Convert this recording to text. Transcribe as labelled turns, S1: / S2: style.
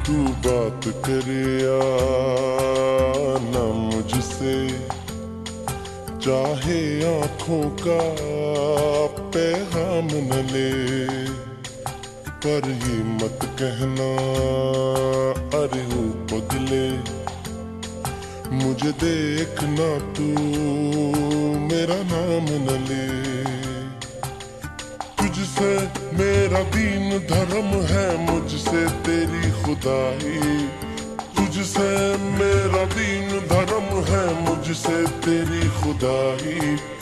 S1: तू बात करे या ना मुझसे, चाहे आंखों का पैगाम न ले, पर ये मत कहना अरे ओ पगले, मुझे देखना तू मेरा नाम न ले। तुझसे मेरा दीन धर्म है, मुझसे तेरी खुदाई, तुझसे मेरा दीन धर्म है, मुझसे तेरी खुदाई।